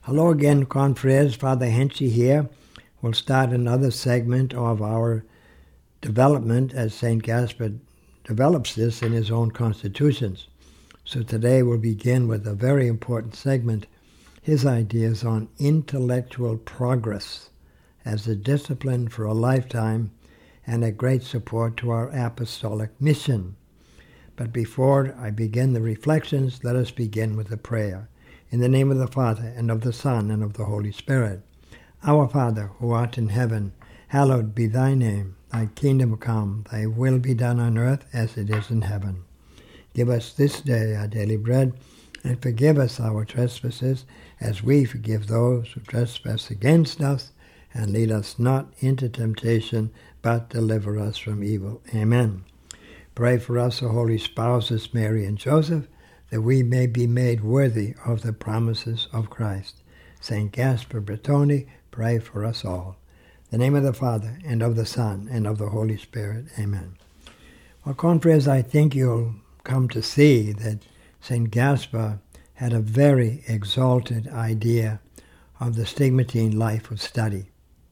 Hello again, confreres. Father Henchy here. We'll start another segment of our development as St. Gaspar develops this in his own constitutions. So today we'll begin with a very important segment, his ideas on intellectual progress as a discipline for a lifetime and a great support to our apostolic mission. But before I begin the reflections, let us begin with a prayer. In the name of the Father, and of the Son, and of the Holy Spirit. Our Father, who art in heaven, hallowed be thy name. Thy kingdom come, thy will be done on earth as it is in heaven. Give us this day our daily bread, and forgive us our trespasses, as we forgive those who trespass against us. And lead us not into temptation, but deliver us from evil. Amen. Pray for us, O holy spouses, Mary and Joseph, that we may be made worthy of the promises of Christ. St. Gaspar Bertoni, pray for us all. In the name of the Father, and of the Son, and of the Holy Spirit. Amen. Well, confreres, I think you'll come to see that St. Gaspar had a very exalted idea of the stigmatine life of study.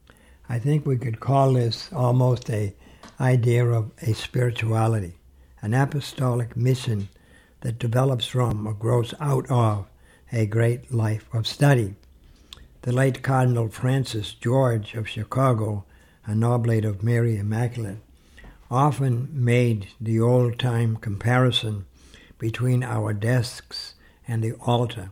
I think we could call this almost an idea of a spirituality, an apostolic mission that develops from or grows out of a great life of study. The late Cardinal Francis George of Chicago, an oblate of Mary Immaculate, often made the old-time comparison between our desks and the altar.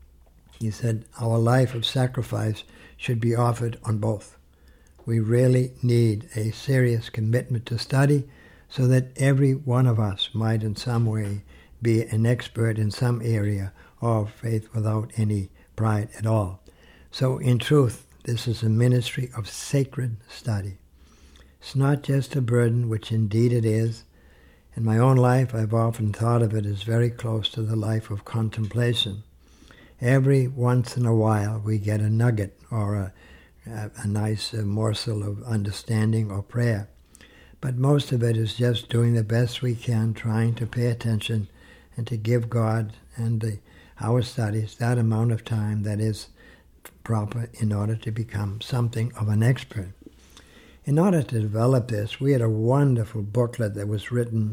He said, our life of sacrifice should be offered on both. We really need a serious commitment to study so that every one of us might in some way be an expert in some area of faith without any pride at all. So in truth, this is a ministry of sacred study. It's not just a burden, which indeed it is. In my own life, I've often thought of it as very close to the life of contemplation. Every once in a while, we get a nugget or a nice morsel of understanding or prayer. But most of it is just doing the best we can, trying to pay attention and to give God and our studies that amount of time that is proper in order to become something of an expert. In order to develop this, we had a wonderful booklet that was written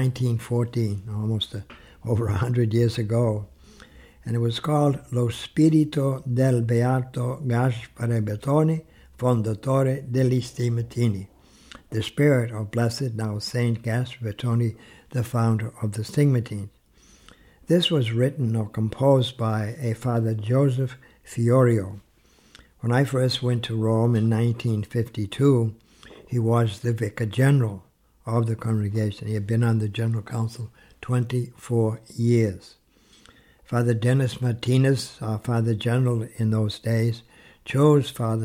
1914, almost over 100 years ago, and it was called Lo Spirito del Beato Gaspare Bertoni, Fondatore degli Stigmatini, the spirit of blessed now Saint Gaspar Bertoni, the founder of the Stigmatines. This was written or composed by a Father Joseph Fiorio. When I first went to Rome in 1952, he was the Vicar General of the congregation. He had been on the General Council 24 years. Father Dennis Martinez, our Father General in those days, chose Father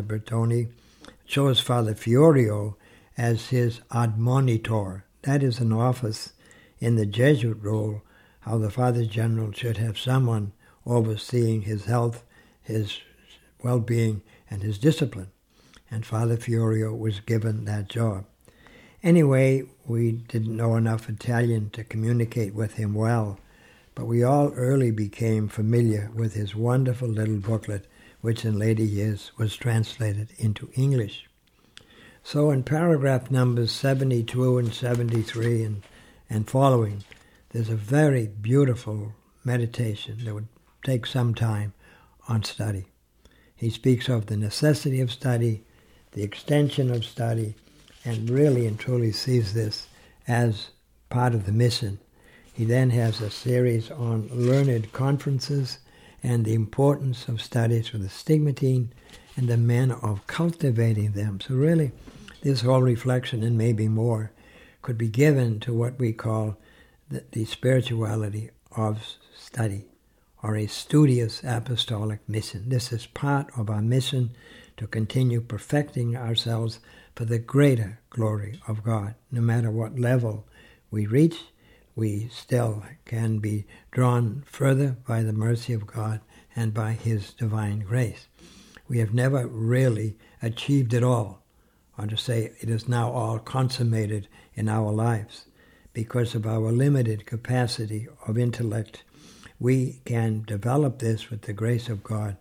Fiorio as his admonitor. That is an office in the Jesuit rule, how the Father General should have someone overseeing his health, his well-being, and his discipline. And Father Fiorio was given that job. Anyway, we didn't know enough Italian to communicate with him well, but we all early became familiar with his wonderful little booklet, which in later years was translated into English. So in paragraph numbers 72 and 73 and following, there's a very beautiful meditation that would take some time on study. He speaks of the necessity of study, the extension of study, and really and truly sees this as part of the mission. He then has a series on learned conferences and the importance of studies for the stigmatine and the manner of cultivating them. So really, this whole reflection, and maybe more, could be given to what we call the spirituality of study, or a studious apostolic mission. This is part of our mission to continue perfecting ourselves for the greater glory of God. No matter what level we reach, we still can be drawn further by the mercy of God and by His divine grace. We have never really achieved it all, or to say it is now all consummated in our lives. Because of our limited capacity of intellect, we can develop this with the grace of God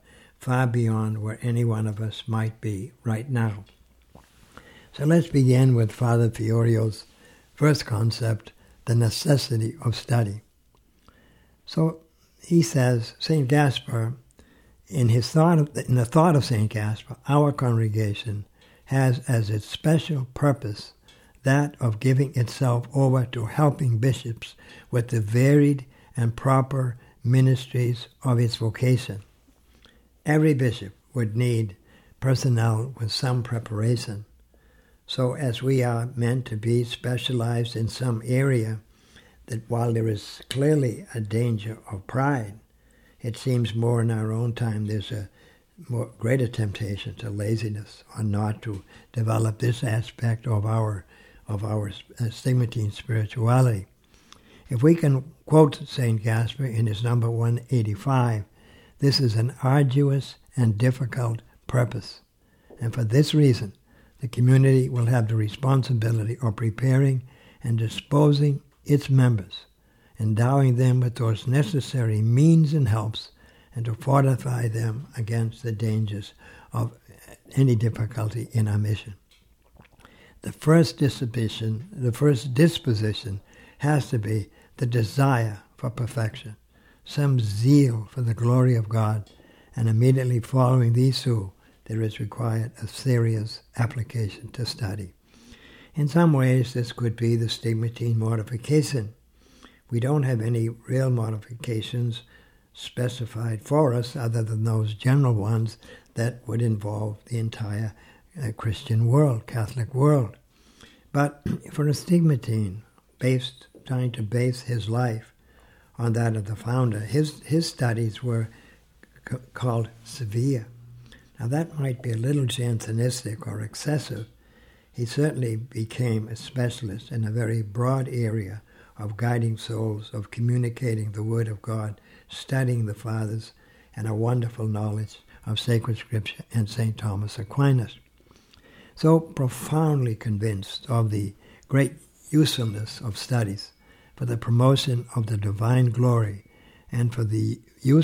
far beyond where any one of us might be right now. So let's begin with Father Fiorio's first concept, the necessity of study. So he says, St. Gaspar, in the thought of St. Gaspar, our congregation has as its special purpose that of giving itself over to helping bishops with the varied and proper ministries of its vocation. Every bishop would need personnel with some preparation. So as we are meant to be specialized in some area, that while there is clearly a danger of pride, it seems more in our own time there's a more greater temptation to laziness or not to develop this aspect of our stigmatine spirituality. If we can quote St. Gaspar in his number 185, this is an arduous and difficult purpose. And for this reason, the community will have the responsibility of preparing and disposing its members, endowing them with those necessary means and helps, and to fortify them against the dangers of any difficulty in our mission. The first disposition has to be the desire for perfection, some zeal for the glory of God, and immediately following these two, there is required a serious application to study. In some ways, this could be the stigmatine mortification. We don't have any real mortifications specified for us other than those general ones that would involve the entire Christian world, Catholic world. But for a stigmatine, trying to base his life on that of the founder, his studies were called severe. Now that might be a little Jansenistic or excessive. He certainly became a specialist in a very broad area of guiding souls, of communicating the Word of God, studying the Fathers, and a wonderful knowledge of sacred Scripture and St. Thomas Aquinas. So profoundly convinced of the great usefulness of studies for the promotion of the divine glory and for the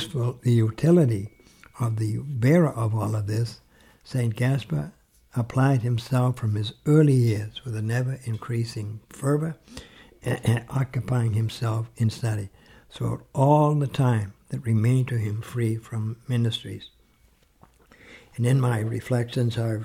utility of the bearer of all of this, St. Gaspar applied himself from his early years with an ever-increasing fervor and occupying himself in study throughout all the time that remained to him free from ministries. And in my reflections, I've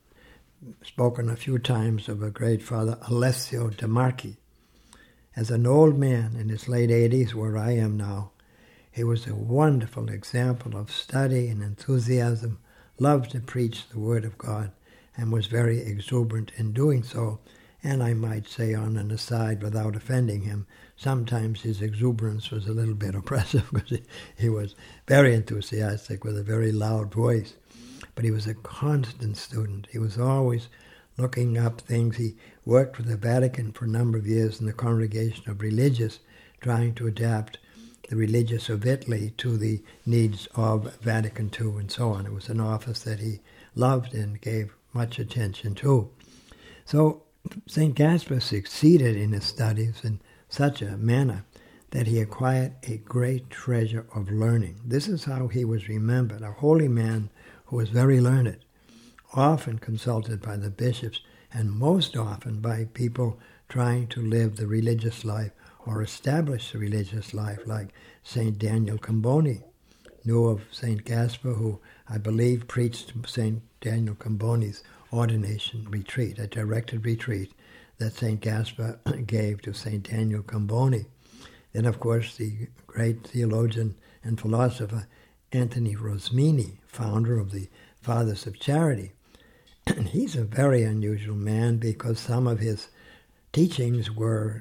spoken a few times of a great Father, Alessio de Marchi. As an old man in his late 80s, where I am now, he was a wonderful example of study and enthusiasm, loved to preach the Word of God, and was very exuberant in doing so. And I might say on an aside, without offending him, sometimes his exuberance was a little bit oppressive because he was very enthusiastic with a very loud voice. But he was a constant student. He was always looking up things. He worked with the Vatican for a number of years in the Congregation of Religious, trying to adapt the Religious of Italy to the needs of Vatican II and so on. It was an office that he loved and gave much attention to. So St. Gaspar succeeded in his studies in such a manner that he acquired a great treasure of learning. This is how he was remembered, a holy man who was very learned, often consulted by the bishops, and most often by people trying to live the religious life or establish the religious life, like St. Daniel Comboni. Knew of St. Gaspar, who I believe preached St. Daniel Comboni's ordination retreat, a directed retreat that St. Gaspar gave to St. Daniel Comboni. Then, of course, the great theologian and philosopher Anthony Rosmini, founder of the Fathers of Charity. And he's a very unusual man because some of his teachings were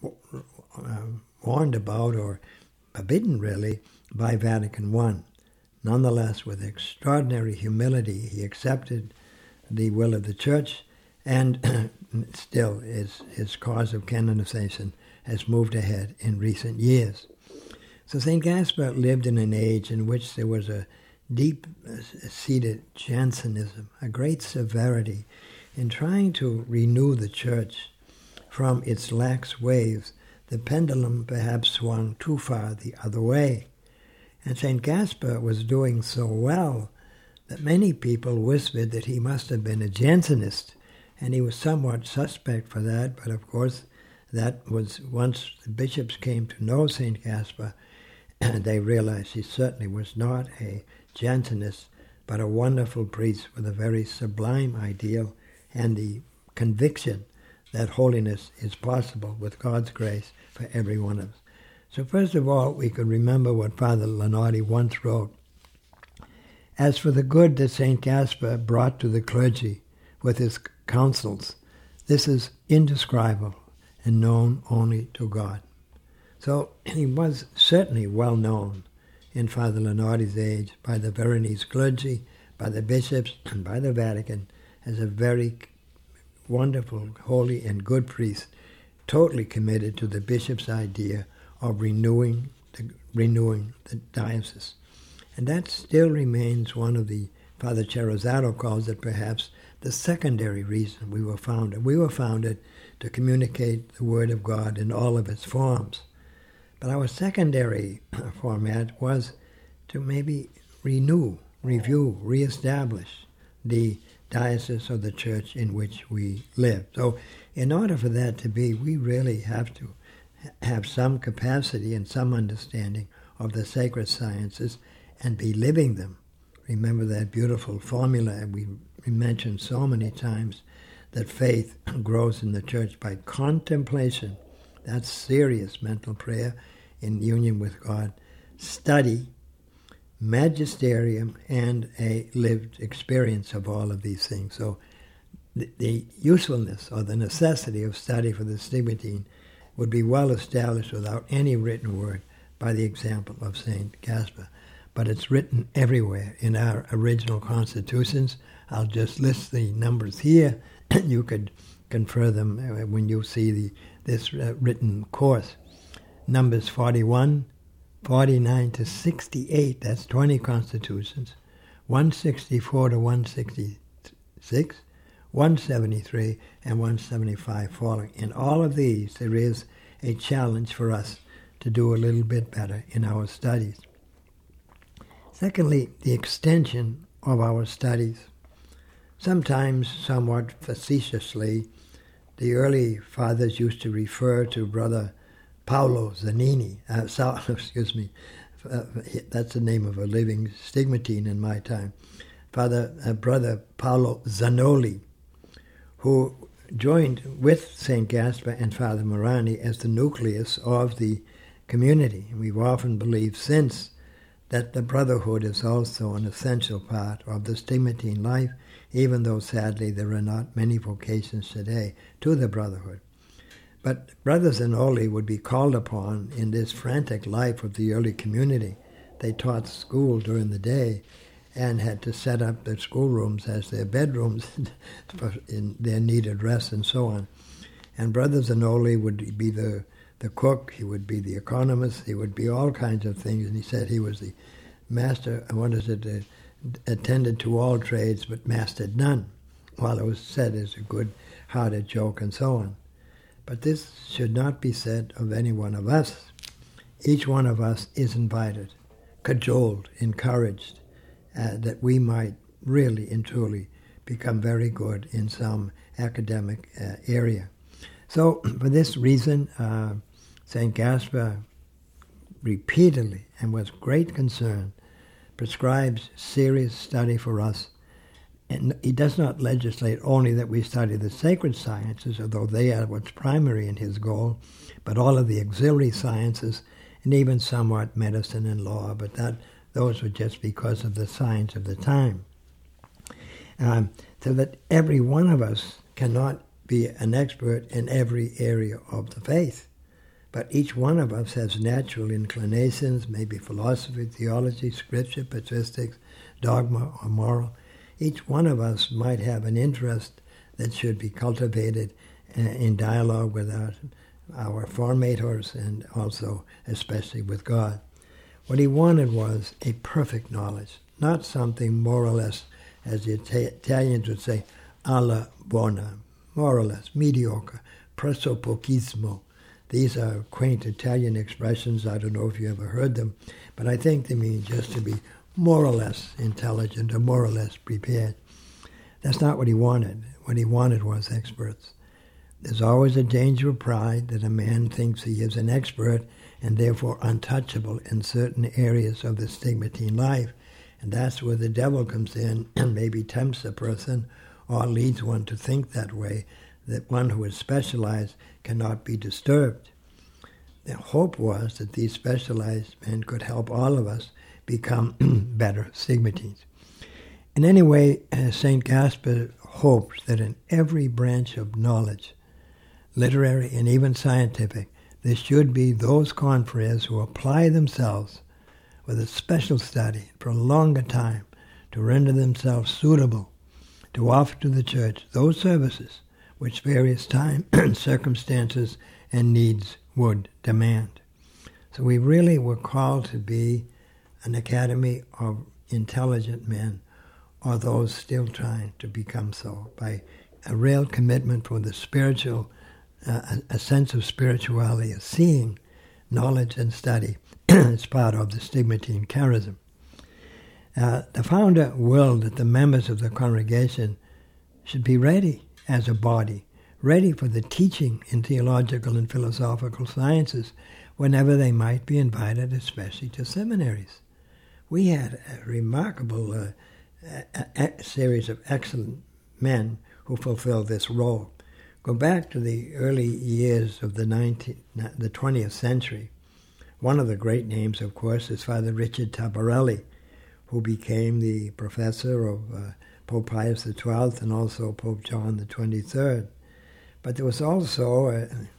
warned about or forbidden, really, by Vatican I. Nonetheless, with extraordinary humility, he accepted the will of the Church, and still his cause of canonization has moved ahead in recent years. So St. Gaspar lived in an age in which there was a deep-seated Jansenism, a great severity in trying to renew the Church from its lax ways. The pendulum perhaps swung too far the other way. And St. Gaspar was doing so well that many people whispered that he must have been a Jansenist, and he was somewhat suspect for that, but of course that was once the bishops came to know St. Gaspar, and they realized he certainly was not a Jansenist, but a wonderful priest with a very sublime ideal and the conviction that holiness is possible with God's grace for every one of us. So first of all, we could remember what Father Lenardi once wrote. As for the good that St. Gaspar brought to the clergy with his counsels, this is indescribable and known only to God. So he was certainly well known in Father Lenardi's age by the Veronese clergy, by the bishops, and by the Vatican as a very wonderful, holy, and good priest, totally committed to the bishop's idea of renewing the diocese. And that still remains one of the, Father Cerosato calls it perhaps, the secondary reason we were founded. We were founded to communicate the Word of God in all of its forms. But our secondary format was to maybe renew, review, reestablish the diocese or the church in which we live. So in order for that to be, we really have to have some capacity and some understanding of the sacred sciences and be living them. Remember that beautiful formula we mentioned so many times, that faith grows in the church by contemplation. That's serious mental prayer in union with God. Study, magisterium, and a lived experience of all of these things. So the usefulness or the necessity of study for the stigmatine would be well established without any written word by the example of St. Gaspar. But it's written everywhere in our original constitutions. I'll just list the numbers here. You could confer them when you see this written course. Numbers 41, 49 to 68, that's 20 constitutions, 164 to 166, 173, and 175 following. In all of these, there is a challenge for us to do a little bit better in our studies. Secondly, the extension of our studies. Sometimes, somewhat facetiously, the early fathers used to refer to Brother Paolo Zanini. That's the name of a living stigmatine in my time. Brother Paolo Zanoli, who joined with St. Gaspar and Father Morani as the nucleus of the community. We've often believed since that the brotherhood is also an essential part of the stigmatine life, even though sadly there are not many vocations today to the brotherhood. But Brother Zanoli would be called upon in this frantic life of the early community. They taught school during the day and had to set up their schoolrooms as their bedrooms in their needed rest and so on. And Brother Zanoli would be the cook, he would be the economist, he would be all kinds of things. And he said he was the master, attended to all trades but mastered none, while it was said as a good-hearted joke and so on. But this should not be said of any one of us. Each one of us is invited, cajoled, encouraged, that we might really and truly become very good in some academic area. So for this reason, St. Gaspar repeatedly and with great concern prescribes serious study for us. And he does not legislate only that we study the sacred sciences, although they are what's primary in his goal, but all of the auxiliary sciences and even somewhat medicine and law, but those were just because of the science of the time. So that every one of us cannot be an expert in every area of the faith. But each one of us has natural inclinations, maybe philosophy, theology, scripture, patristics, dogma, or moral. Each one of us might have an interest that should be cultivated in dialogue with our formators and also especially with God. What he wanted was a perfect knowledge, not something more or less, as the Italians would say, alla buona, more or less, mediocre, pressopochismo. These are quaint Italian expressions. I don't know if you ever heard them, but I think they mean just to be more or less intelligent or more or less prepared. That's not what he wanted. What he wanted was experts. There's always a danger of pride that a man thinks he is an expert and therefore untouchable in certain areas of the stigmatine life. And that's where the devil comes in and maybe tempts a person or leads one to think that way, that one who is specialized cannot be disturbed. The hope was that these specialized men could help all of us become better stigmatines. In any way, St. Gaspar hopes that in every branch of knowledge, literary and even scientific, there should be those confreres who apply themselves with a special study for a longer time to render themselves suitable to offer to the Church those services which various time, circumstances, and needs would demand. So we really were called to be an academy of intelligent men, or those still trying to become so, by a real commitment for the spiritual, a sense of spirituality, of seeing knowledge and study as part of the stigmatine charism. The founder willed that the members of the congregation should be ready as a body, ready for the teaching in theological and philosophical sciences whenever they might be invited, especially to seminaries. We had a remarkable series of excellent men who fulfilled this role. Go back to the early years of the 20th century. One of the great names, of course, is Father Richard Tabarelli, who became the professor of Pope Pius XII and also Pope John the 23rd. But there was also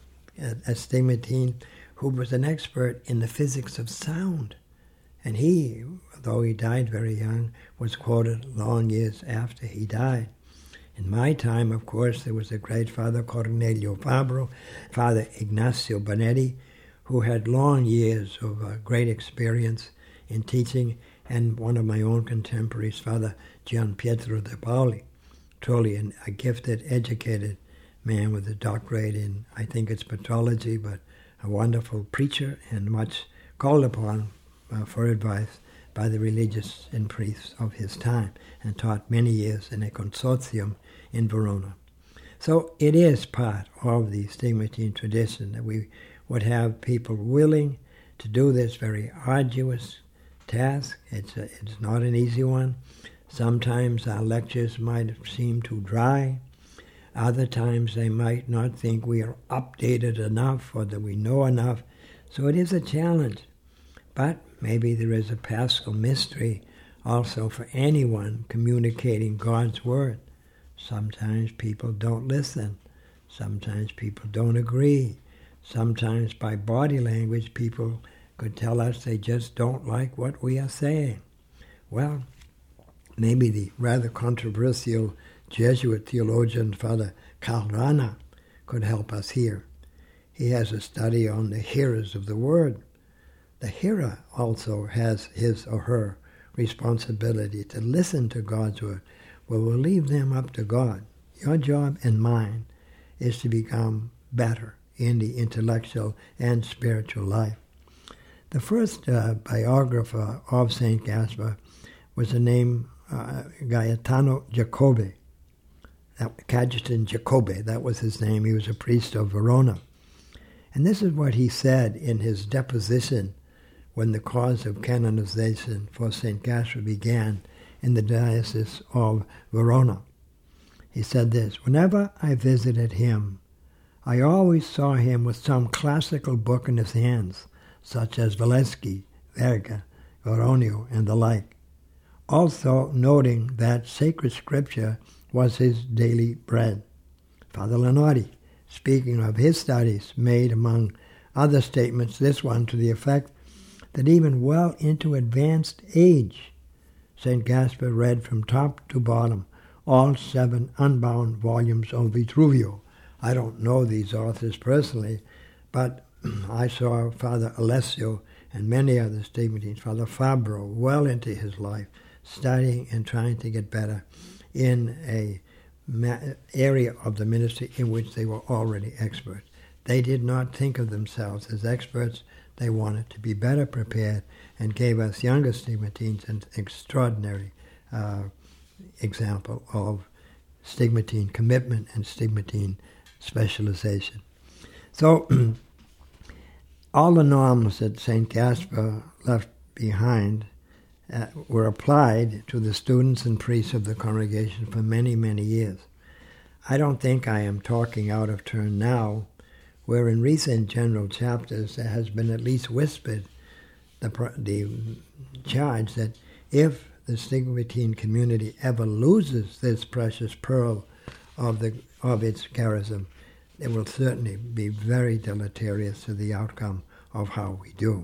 a stigmatine who was an expert in the physics of sound. And he, though he died very young, was quoted long years after he died. In my time, of course, there was the great Father Cornelio Fabro, Father Ignacio Bonetti, who had long years of great experience in teaching, and one of my own contemporaries, Father Gian Pietro de Paoli, truly a gifted, educated man with a doctorate in, I think it's pathology, but a wonderful preacher and much called upon for advice by the religious and priests of his time, and taught many years in a consortium in Verona. So it is part of the stigmatine tradition that we would have people willing to do this very arduous task. It's not an easy one. Sometimes our lectures might seem too dry. Other times they might not think we are updated enough or that we know enough. So it is a challenge. But maybe there is a paschal mystery also for anyone communicating God's word. Sometimes people don't listen. Sometimes people don't agree. Sometimes by body language people could tell us they just don't like what we are saying. Well, maybe the rather controversial Jesuit theologian Father Karl Rahner could help us here. He has a study on the hearers of the word. The hearer also has his or her responsibility to listen to God's word. Well, we'll leave them up to God. Your job and mine is to become better in the intellectual and spiritual life. The first biographer of St. Gaspar was the name Gaetano Jacobi. Cajetan Jacobi, that was his name. He was a priest of Verona. And this is what he said in his deposition when the cause of canonization for St. Gaspar began in the Diocese of Verona. He said this: "Whenever I visited him, I always saw him with some classical book in his hands, such as Valeschi, Verga, Veronio, and the like. Also noting that sacred scripture was his daily bread." Father Lanotti, speaking of his studies, made, among other statements, this one to the effect that even well into advanced age, St. Gaspar read from top to bottom all 7 unbound volumes of Vitruvio. I don't know these authors personally, but I saw Father Alessio and many other stigmatines, Father Fabro, well into his life, studying and trying to get better in a area of the ministry in which they were already experts. They did not think of themselves as experts. They wanted to be better prepared and gave us younger stigmatines an extraordinary example of stigmatine commitment and stigmatine specialization. So all the norms that St. Gaspar left behind were applied to the students and priests of the congregation for many, many years. I don't think I am talking out of turn now, where in recent general chapters there has been at least whispered the charge that if the stigmatine community ever loses this precious pearl of its charism, it will certainly be very deleterious to the outcome of how we do.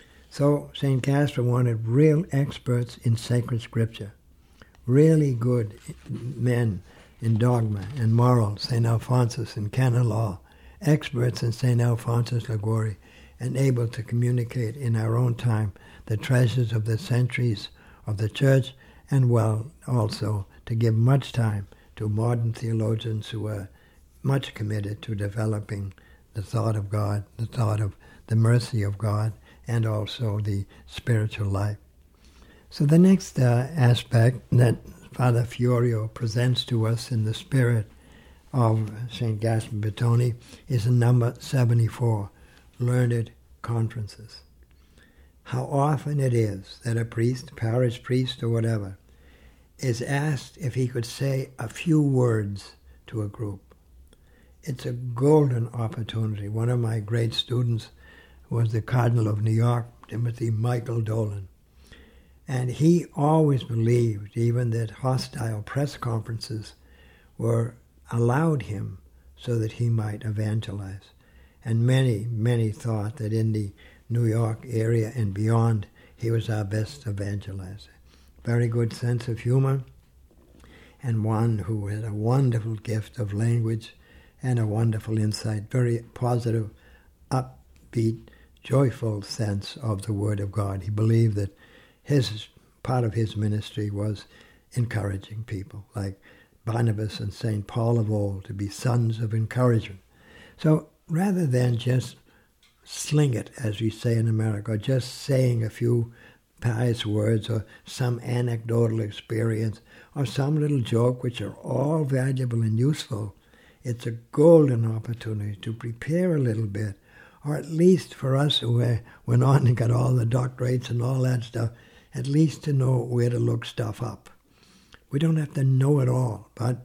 So St. Gaspar wanted real experts in sacred scripture, really good men in dogma and morals, St. Alphonsus in canon law, experts in St. Alphonsus Liguori, and able to communicate in our own time the treasures of the centuries of the Church, and well also to give much time to modern theologians who are much committed to developing the thought of God, the thought of the mercy of God, and also the spiritual life. So the next aspect that Father Fiorio presents to us in the spirit of St. Gaspar Bettoni is in number 74, Learned Conferences. How often it is that a priest, parish priest or whatever, is asked if he could say a few words to a group. It's a golden opportunity. One of my great students was the Cardinal of New York, Timothy Michael Dolan. And he always believed even that hostile press conferences were allowed him so that he might evangelize. And many, many thought that in the New York area and beyond, he was our best evangelizer. Very good sense of humor, and one who had a wonderful gift of language and a wonderful insight, very positive, upbeat, joyful sense of the Word of God. He believed that part of his ministry was encouraging people, like Barnabas and St. Paul of old, to be sons of encouragement. So rather than just sling it, as we say in America, or just saying a few pious words or some anecdotal experience or some little joke, which are all valuable and useful, it's a golden opportunity to prepare a little bit, or at least for us who went on and got all the doctorates and all that stuff, at least to know where to look stuff up. We don't have to know it all, but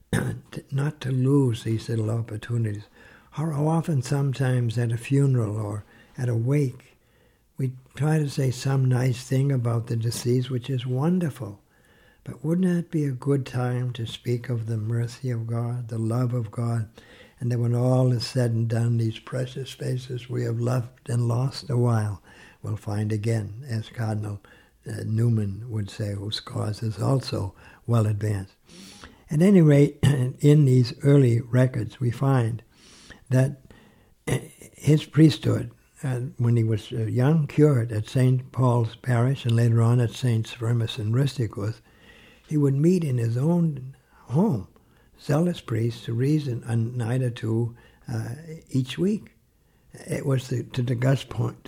not to lose these little opportunities. How often sometimes at a funeral or at a wake, we try to say some nice thing about the deceased, which is wonderful. But wouldn't that be a good time to speak of the mercy of God, the love of God, and that when all is said and done, these precious spaces we have left and lost a while, we'll find again, as Cardinal Newman would say, whose cause is also well advanced. At any rate, in these early records, we find that his priesthood, when he was a young curate at St. Paul's Parish and later on at St. Firmus and Risticus, he would meet in his own home zealous priests to reason a night or two each week. It was to discuss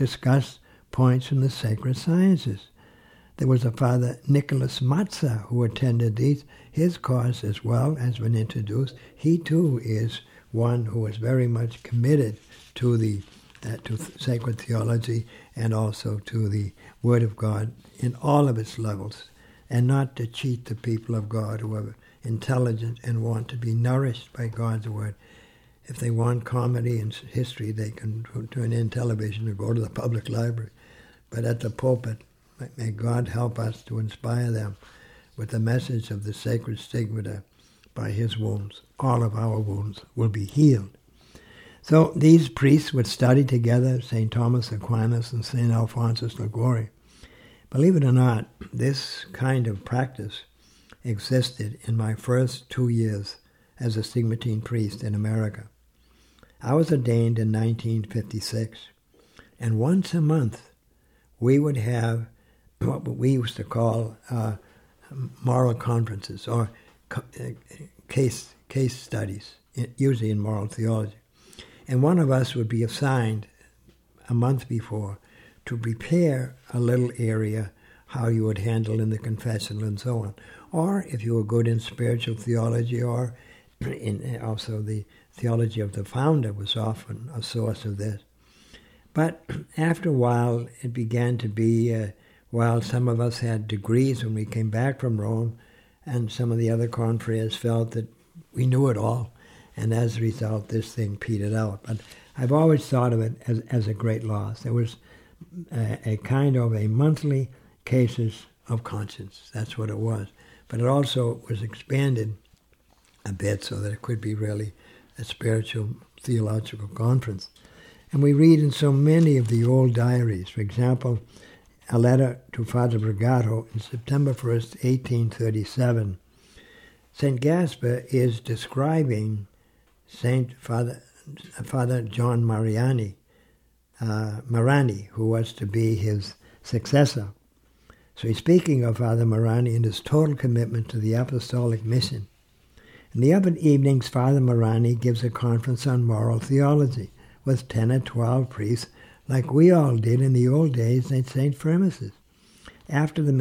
points in the sacred sciences. There was a Father Nicholas Matza who attended these. His cause as well has been introduced. He too is one who is very much committed to to sacred theology and also to the Word of God in all of its levels, and not to cheat the people of God who are intelligent and want to be nourished by God's Word. If they want comedy and history, they can turn in television or go to the public library. But at the pulpit, may God help us to inspire them with the message of the sacred stigmata. By his wounds, all of our wounds will be healed. So these priests would study together, St. Thomas Aquinas and St. Alphonsus Liguori. Believe it or not, this kind of practice existed in my first 2 years as a stigmatine priest in America. I was ordained in 1956, and once a month we would have what we used to call moral conferences or case studies, usually in moral theology. And one of us would be assigned a month before to prepare a little area how you would handle in the confessional and so on. Or if you were good in spiritual theology, or in also the theology of the founder was often a source of this. But after a while, it began to be, while some of us had degrees when we came back from Rome, and some of the other confreres felt that we knew it all, and as a result, this thing petered out. But I've always thought of it as a great loss. There was a kind of a monthly cases of conscience. That's what it was. But it also was expanded a bit so that it could be really a spiritual theological conference. And we read in so many of the old diaries, for example, a letter to Father Bragato in September 1st, 1837. St. Gaspar is describing Father John Marani, who was to be his successor. So he's speaking of Father Marani and his total commitment to the apostolic mission. In the other evenings, Father Marani gives a conference on moral theology with 10 or 12 priests, like we all did in the old days at St. Firmus'. After the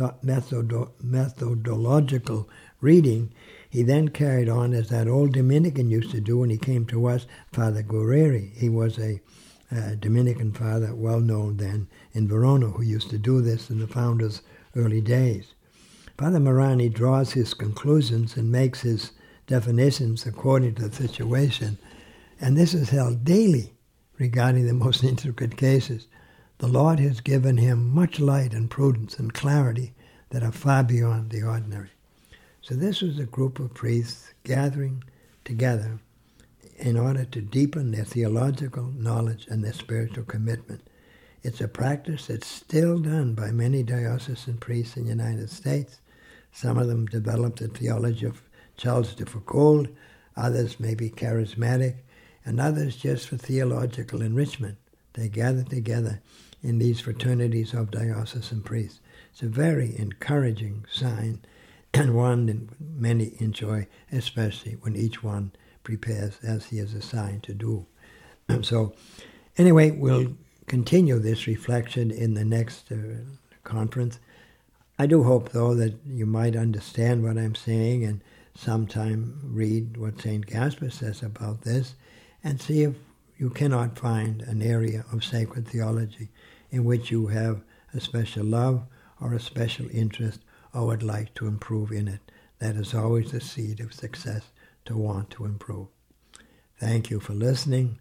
methodological reading, he then carried on as that old Dominican used to do when he came to us, Father Guerreri. He was a Dominican father, well known then in Verona, who used to do this in the founder's early days. Father Marani draws his conclusions and makes his definitions according to the situation, and this is held daily regarding the most intricate cases. The Lord has given him much light and prudence and clarity that are far beyond the ordinary. So this was a group of priests gathering together in order to deepen their theological knowledge and their spiritual commitment. It's a practice that's still done by many diocesan priests in the United States. Some of them developed the theology of Charles de Foucauld, others may be charismatic, and others just for theological enrichment. They gather together in these fraternities of diocesan priests. It's a very encouraging sign, and one that many enjoy, especially when each one prepares as he is assigned to do. So anyway, we'll continue this reflection in the next conference. I do hope, though, that you might understand what I'm saying and sometime read what St. Gaspar says about this and see if you cannot find an area of sacred theology in which you have a special love or a special interest or would like to improve in it. That is always the seed of success, to want to improve. Thank you for listening.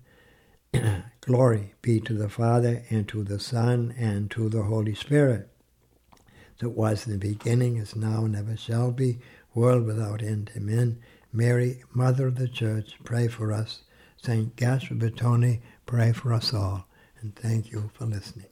Glory be to the Father, and to the Son, and to the Holy Spirit. As it was in the beginning, is now, and ever shall be, world without end. Amen. Mary, Mother of the Church, pray for us. St. Gaspar Bertone, pray for us all. And thank you for listening.